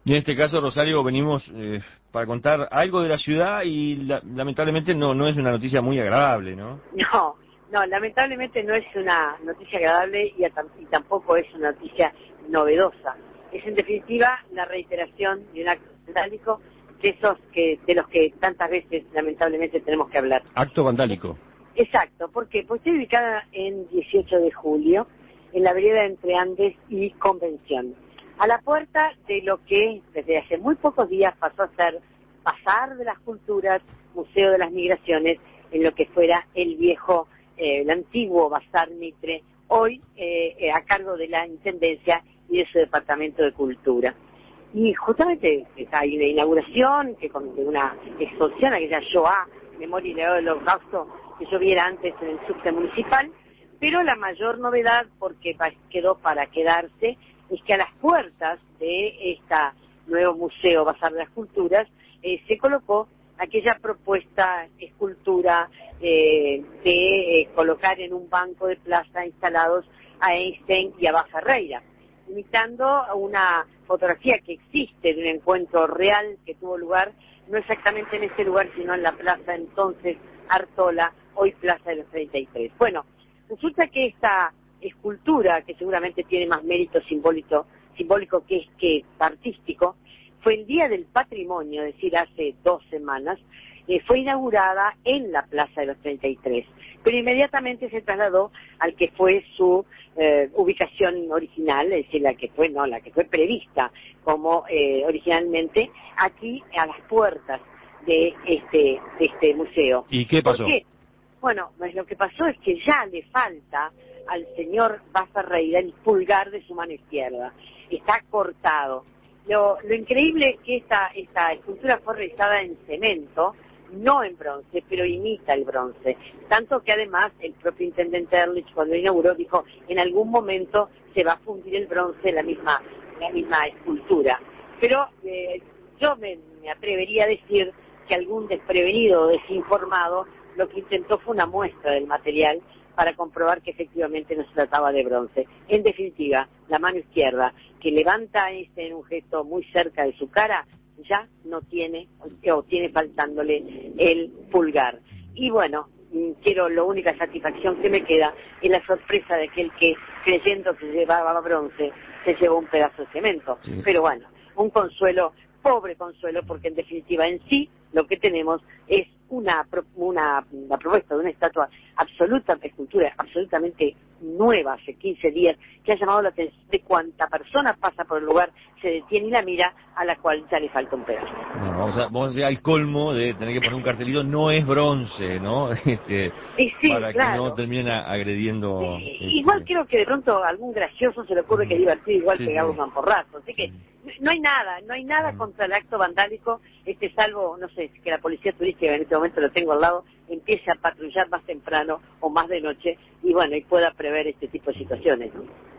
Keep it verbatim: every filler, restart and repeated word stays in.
Y en este caso, Rosario, venimos eh, para contar algo de la ciudad y la, lamentablemente no no es una noticia muy agradable, ¿no? No, no, lamentablemente no es una noticia agradable y, a, y tampoco es una noticia novedosa. Es en definitiva la reiteración de un acto vandálico de esos que de los que tantas veces lamentablemente tenemos que hablar. Acto vandálico. Exacto, ¿por qué? Pues estoy ubicada en dieciocho de julio, en la vereda entre Andes y Convención, a la puerta de lo que desde hace muy pocos días pasó a ser Bazar de las Culturas, Museo de las Migraciones, en lo que fuera el viejo, eh, el antiguo Bazar Mitre, hoy eh, eh, a cargo de la Intendencia y de su Departamento de Cultura. Y justamente hay una inauguración que con de una exposición, aquella Shoah, Memoria y Legado del Holocausto, que yo viera antes en el subte municipal, pero la mayor novedad, porque quedó para quedarse, es que a las puertas de este nuevo Museo Bazar de las Culturas eh, se colocó aquella propuesta, escultura, eh, de eh, colocar en un banco de plaza instalados a Einstein y a Bá Ferreira, imitando una fotografía que existe de un encuentro real que tuvo lugar, no exactamente en este lugar, sino en la plaza entonces Artola, hoy Plaza de los treinta y tres. Bueno, resulta que esta escultura, que seguramente tiene más mérito simbólico, simbólico que, que artístico, fue el Día del Patrimonio, es decir, hace dos semanas, eh, fue inaugurada en la Plaza de los treinta y tres, pero inmediatamente se trasladó al que fue su eh, ubicación original, es decir, la que fue, no, la que fue prevista como eh, originalmente, aquí a las puertas de este, de este museo. ¿Y qué pasó? ¿Por qué? Bueno, pues lo que pasó es que ya le falta al señor Bá Ferreira el pulgar de su mano izquierda. Está cortado. Lo, lo increíble es que esta, esta escultura fue realizada en cemento, no en bronce, pero imita el bronce. Tanto que además el propio intendente Ehrlich, cuando inauguró, dijo, en algún momento se va a fundir el bronce en la misma, la misma escultura. Pero eh, yo me, me atrevería a decir que algún desprevenido o desinformado lo que intentó fue una muestra del material para comprobar que efectivamente no se trataba de bronce. En definitiva, la mano izquierda, que levanta este en un gesto muy cerca de su cara, ya no tiene, o tiene faltándole el pulgar. Y bueno, quiero, la única satisfacción que me queda es la sorpresa de aquel que, creyendo que llevaba bronce, se llevó un pedazo de cemento. Sí. Pero bueno, un consuelo, pobre consuelo, porque en definitiva en sí lo que tenemos es una una, una propuesta de una estatua absoluta, escultura absolutamente nueva, hace quince días, que ha llamado la atención de cuánta persona pasa por el lugar, se detiene y la mira, a la cual ya le falta un pedazo. Bueno, vamos a, vamos a llegar al colmo de tener que poner un cartelito, no es bronce, ¿no? Este, Y sí, para que claro. no terminen agrediendo. Sí, Este... igual creo que de pronto a algún gracioso se le ocurre que es divertido igual Sí, pegar sí. un mamporrazo, así Sí. que no hay nada, no hay nada contra el acto vandálico, este salvo, no sé, que la policía turística, en este momento lo tengo al lado, empiece a patrullar más temprano o más de noche y bueno, y pueda prever este tipo de situaciones, ¿no?